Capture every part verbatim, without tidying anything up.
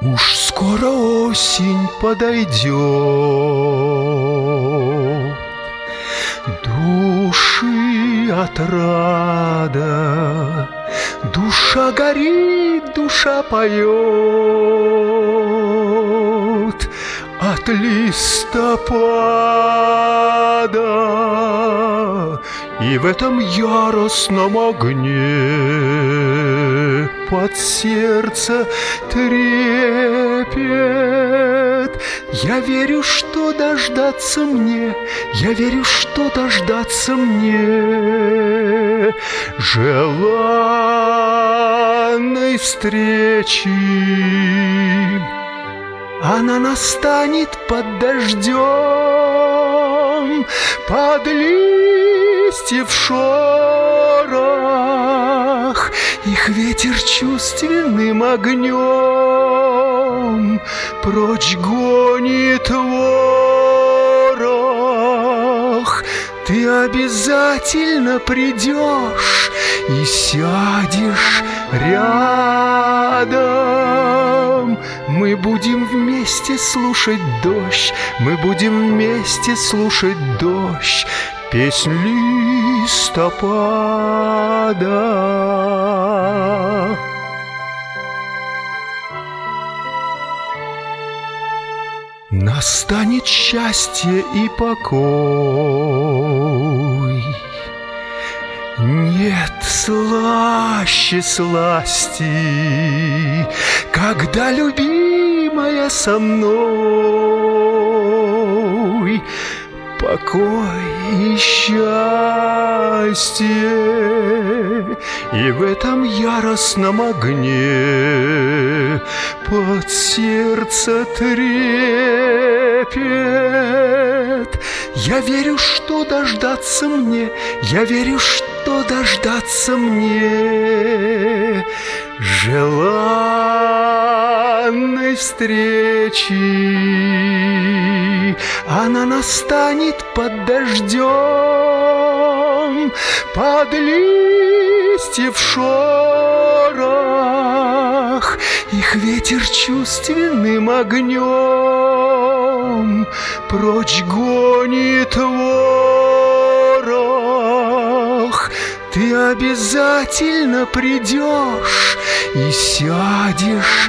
Уж скоро осень подойдет, души отрада, душа горит, душа поет от листопада. И в этом яростном огне под сердце трепет. Я верю, что дождаться мне, я верю, что дождаться мне желанной встречи. Она настанет под дождем, под листьев шорох. Их ветер чувственным огнем прочь гонит ворох. Ты обязательно придешь и сядешь рядом. Мы будем вместе слушать дождь, мы будем вместе слушать дождь, песнь листопада. Настанет счастье и покой. Нет слаще сласти, когда любимая со мной. Покой и счастье, и в этом яростном огне под сердце трепет. Я верю, что дождаться мне, я верю, что дождаться мне желанной встречи. Она настанет под дождем, под листьев шорох. Их ветер чувственным огнем прочь гонит ворох. Ты обязательно придешь и сядешь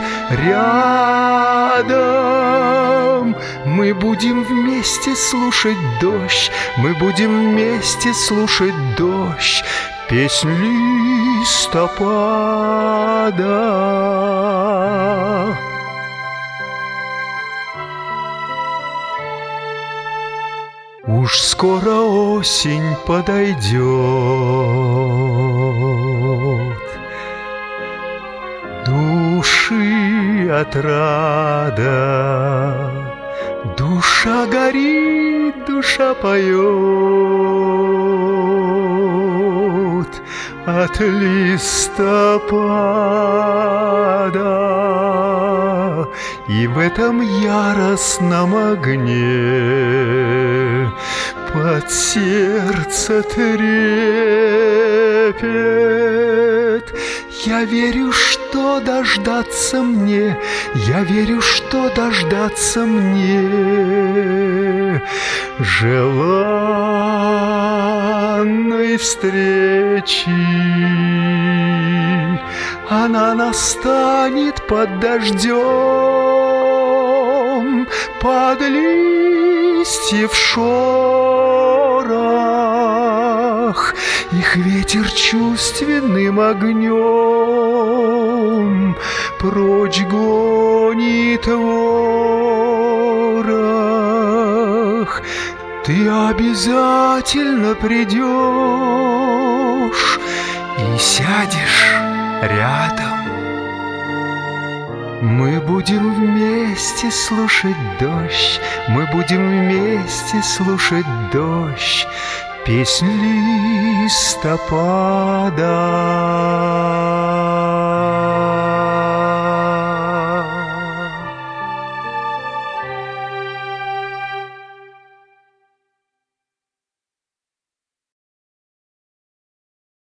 рядом. Мы будем вместе слушать дождь, мы будем вместе слушать дождь, песнь листопада. Уж скоро осень подойдет, души отрада, душа горит, душа поет от листопада. И в этом яростном огне под сердце трепет. Я верю, что дождаться мне, я верю, что дождаться мне желанной встречи. Она настанет под дождем, под листьев шорох. Их ветер чувственным огнем прочь гонит ворох. Ты обязательно придешь и сядешь рядом. Мы будем вместе слушать дождь, мы будем вместе слушать дождь, песнь листопада.